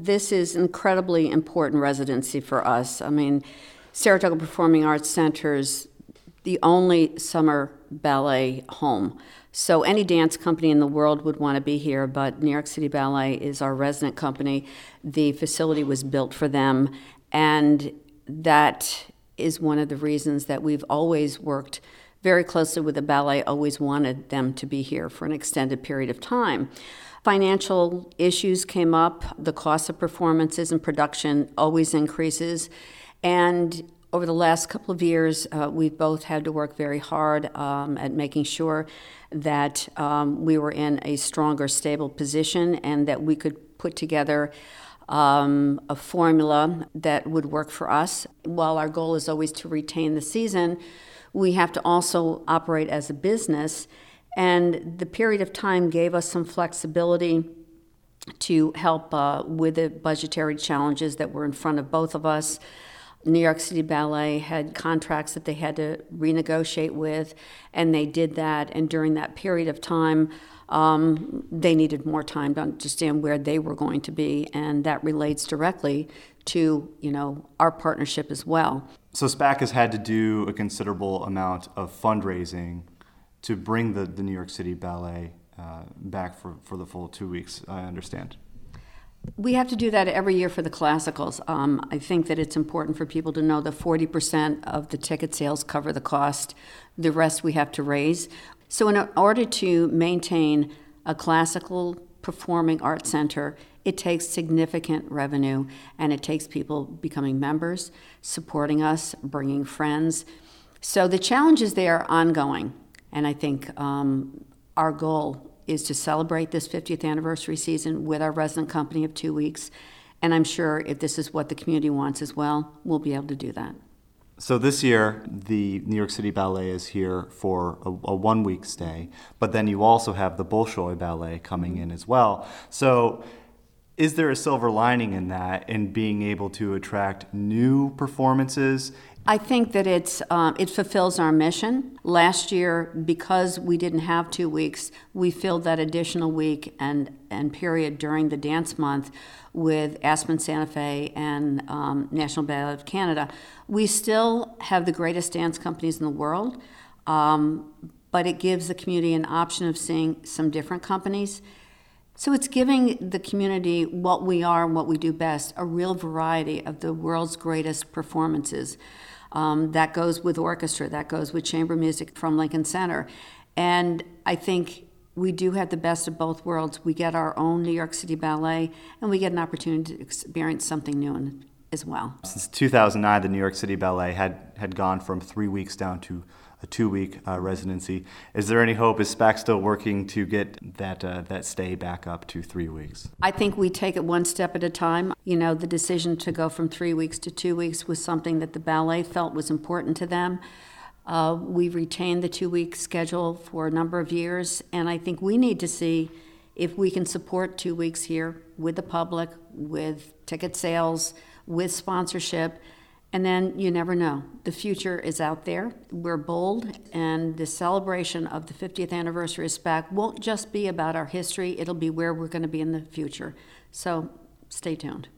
this is incredibly important residency for us. I mean, Saratoga Performing Arts Center's the only summer ballet home. So any dance company in the world would want to be here, but New York City Ballet is our resident company. The facility was built for them, and that is one of the reasons that we've always worked very closely with the ballet, always wanted them to be here for an extended period of time. Financial issues came up. The cost of performances and production always increases, and over the last couple of years, we've both had to work very hard at making sure that we were in a stronger, stable position and that we could put together a formula that would work for us. While our goal is always to retain the season, we have to also operate as a business, and the period of time gave us some flexibility to help with the budgetary challenges that were in front of both of us. New York City Ballet had contracts that they had to renegotiate with, and they did that. And during that period of time, they needed more time to understand where they were going to be, and that relates directly to, our partnership as well. So SPAC has had to do a considerable amount of fundraising to bring the New York City Ballet back for the full 2 weeks, I understand. We have to do that every year for the classicals. I think that it's important for people to know that 40% of the ticket sales cover the cost. The rest we have to raise. So in order to maintain a classical performing arts center, it takes significant revenue, and it takes people becoming members, supporting us, bringing friends. So the challenges there are ongoing, and I think our goal is to celebrate this 50th anniversary season with our resident company of 2 weeks. And I'm sure if this is what the community wants as well, we'll be able to do that. So this year, the New York City Ballet is here for a 1 week stay, but then you also have the Bolshoi Ballet coming in as well. So is there a silver lining in that, in being able to attract new performances? I think that it fulfills our mission. Last year, because we didn't have 2 weeks, we filled that additional week and period during the dance month with Aspen Santa Fe and National Ballet of Canada. We still have the greatest dance companies in the world, but it gives the community an option of seeing some different companies. So it's giving the community what we are and what we do best, a real variety of the world's greatest performances. That goes with orchestra, that goes with chamber music from Lincoln Center. And I think we do have the best of both worlds. We get our own New York City Ballet, and we get an opportunity to experience something new as well. Since 2009, the New York City Ballet had gone from 3 weeks down to a 2 week residency. Is there any hope? Is SPAC still working to get that stay back up to 3 weeks? I think we take it one step at a time. The decision to go from 3 weeks to 2 weeks was something that the ballet felt was important to them. We've retained the 2 week schedule for a number of years, and I think we need to see if we can support 2 weeks here with the public, with ticket sales, with sponsorship. And then you never know. The future is out there. We're bold, and the celebration of the 50th anniversary of SPAC won't just be about our history, it'll be where we're going to be in the future. So stay tuned.